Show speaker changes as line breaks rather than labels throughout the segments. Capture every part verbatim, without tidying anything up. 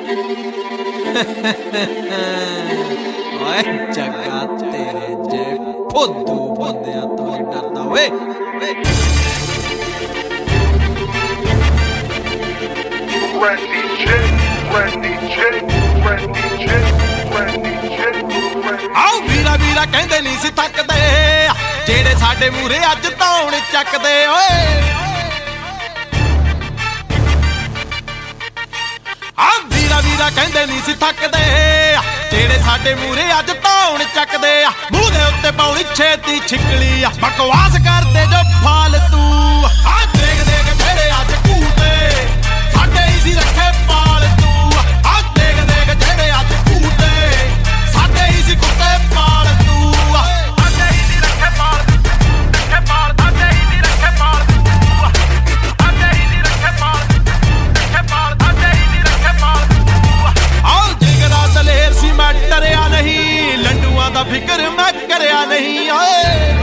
ਓਏ ਜੱਗਾ ਤੇਰੇ ਜੇ ਫੁੱਦੂ ਬੰਦਿਆਂ ਤੋਂ ਨਹੀਂ ਡਰਦਾ ਓਏ। ਆਓ ਵੀਰਾ ਵੀਰਾ ਕਹਿੰਦੇ ਨਹੀਂ ਸੀ ਥੱਕਦੇ ਜਿਹੜੇ ਸਾਡੇ ਮੂਹਰੇ ਅੱਜ ਧੌਣ ਚੱਕਦੇ ਓਏ। ਆਹ ਵੀਰਾ ਵੀਰਾ ਕਹਿੰਦੇ ਨਹੀਂ ਸੀ ਥੱਕਦੇ ਜਿਹੜੇ ਸਾਡੇ ਮੂਹਰੇ ਅੱਜ ਧੌਣ ਚੱਕਦੇ ਆ। ਮੂੰਹ ਦੇ ਉੱਤੇ ਪਾਉਣੀ ਛੇਤੀ ਛਿੱਕਲੀ ਆ ਬਕਵਾਸ ਕਰਦੇ ਜੋ ਫਾਲਤੂ। ਆਹ ਦੇਖ ਦੇਖ ਜਿਹੜੇ ਅੱਜ ਘੂਟੇ ਸਾਡੇ ਹੀ ਸੀ ਰੱਖੇ ਪਾਲਤੂ। ਆਹ ਦੇਖ ਦੇਖ ਜਿਹੜੇ ਅੱਜ ਘੂਟੇ ਸਾਡੇ ਹੀ ਸੀ ਕੁੱਤੇ ਪਾਲਤੂ। ਸਾਡੇ ਹੀ ਸੀ ਰੱਖੇ ਪਾਲਤੂ ਰੱਖੇ ਪਾਲ ਸਾਡੇ ਹੀ ਸੀ ਰੱਖੇ ਪਾਲਤੂ। ਸਾਡੇ ਹੀ ਸੀ ਰੱਖੇ ਪਾਲਤੂ ਰੱਖੇ ਪਾਲ ਸਾਡੇ ਹੀ ਸੀ ਰੱਖੇ ਪਾਲਤੂ। ਆਹ ਜਿਗਰਾ ਦਲੇਰ ਸੀ ਮੈਂ ਡਰਿਆ ਨਹੀਂ ਲੰਡੂਆਂ ਦਾ ਫਿਕਰ ਮੈਂ ਕਰਿਆ ਨਹੀਂ ਓਏ।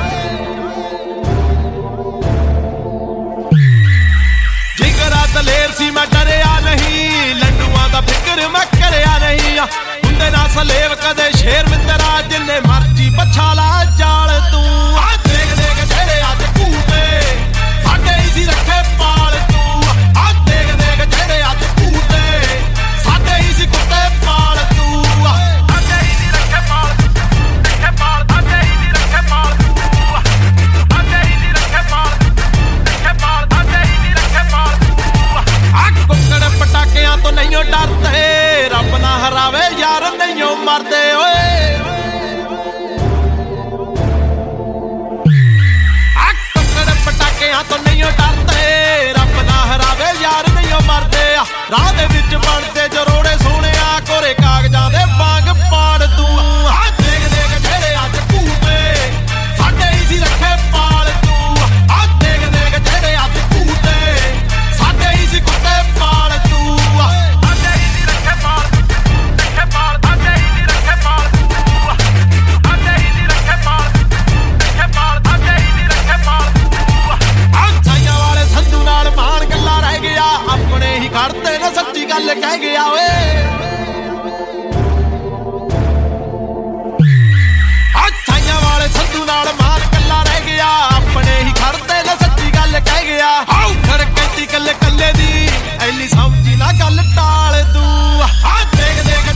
ਜਿਗਰਾ ਦਲੇਰ ਸੀ ਮੈਂ ਡਰਿਆ ਨਹੀਂ ਲੰਡੂਆਂ ਦਾ ਫਿਕਰ ਮੈਂ ਕਰਿਆ ਨਹੀਂ। ਹੁੰਦੇ ਨਾ ਸਲੇਵ ਕਦੇ ਸ਼ੇਰ ਮਿੱਤਰਾ ਜਿੰਨੇ ਮਰਜੀ ਪਛਾਲਾ ਜਾਲ ਤੂੰ। ਆਹ ਦੇਖ ਦੇਖ ਜਿਹੜੇ ਅੱਜ ਘੂਟੇ ਸਾਡੇ ਹੀ ਸੀ ਰੱਖੇ ਪਾਲਤੂ। ਆਹ ਦੇਖ ਦੇਖ ਜਿਹੜੇ ਅੱਜ ਘੂਟੇ ਸਾਡੇ ਹੀ ਸੀ ਕੁੱਤੇ ਪਾਲਤੂ। ਸਾਡੇ ਹੀ ਸੀ ਰੱਖੇ ਪਾਲਤੂ ਰੱਖੇ ਪਾਲ ਸਾਡੇ ਹੀ ਸੀ ਰੱਖੇ ਪਾਲਤੂ। ਸਾਡੇ ਹੀ ਸੀ ਰੱਖੇ ਪਾਲਤੂ ਰੱਖੇ ਪਾਲ ਸਾਡੇ ਹੀ ਸੀ ਰੱਖੇ ਪਾਲਤੂ। ਆਹ ਕੁੱਕੜ ਪਟਾਕਿਆਂ ਤੋਂ ਨਹੀਂ ਡਰਦੇ ਰੱਬ ਨਾ ਹਰਾਵੇ ਯਾਰ ਨਹੀਂ ਮਰਦੇ ਓਏ। ਆਹ ਕੁੱਕੜ ਪਟਾਕਿਆਂ ਤੋਂ ਨਹੀਂ ਡਰਦੇ ਰੱਬ ਨਾ ਹਰਾਵੇ ਯਾਰ ਨਹੀਂ ਮਰਦੇ। ਰਾਹ ਦੇ ਵਿੱਚ ਬਣਦੇ ਜਰੋੜੇ ਸੋਹਣਿਆ ਕੋਰੇ ਕਾਗਜ਼ਾਂ ਦੇ ਵਾਂਗ ਪਾੜ ਤੂੰ। ਆਹ ਦੇਖ ਦੇਖ ਜਿਹੜੇ ਅੱਜ ਘੂਟੇ ਸਾਡੇ ਹੀ ਸੀ ਰੱਖੇ ਪਾਲਤੂ। ਆਹ ਦੇਖ ਦੇਖ ਜਿਹੜੇ ਅੱਜ ਘੂਟੇ ਸਾਡੇ ਹੀ ਸੀ ਕੁੱਤੇ ਪਾਲਤੂ। ਸਾਡੇ ਹੀ ਸੀ ਰੱਖੇ ਪਾਲਤੂ ਰੱਖੇ ਪਾਲ ਸਾਡੇ ਹੀ ਸੀ ਰੱਖੇ ਪਾਲਤੂ। ਸਾਡੇ ਹੀ ਸੀ ਰੱਖੇ ਪਾਲਤੂ ਰੱਖੇ ਪਾਲ ਸਾਡੇ ਹੀ ਸੀ ਰੱਖੇ ਪਾਲਤੂ। ਆਹ ਛਾਈਆਂ ਵਾਲੇ ਸੰਧੂ ਨਾਲ ਮਾਣ ਗੱਲਾਂ ਰਹਿ ਗਿਆ ਆਪਣੇ ਹੀ ਖੜਦੇ ਨਾ ਸੱਚੀ ਗੱਲ ਕਹਿ ਗਿਆ ਓਏ। ਆਹ ਛਾਈਆਂ ਵਾਲੇ ਸੰਧੂ ਨਾਲ ਮਾਣ ਗੱਲਾਂ ਰਹਿ ਗਿਆ ਆਪਣੇ ਹੀ ਖੜਦੇ ਨਾ ਸੱਚੀ ਗੱਲ ਕਹਿ ਗਿਆ। ਆਉ ਖੜ ਕਹਿੰਦੀ ਕੱਲੇ ਕੱਲੇ ਦੀ ਐਨੀ ਸਮਝੀ ਨਾ ਗੱਲ ਟਾਲ ਤੂੰ। ਆਹ ਦੇਖ ਦੇਖ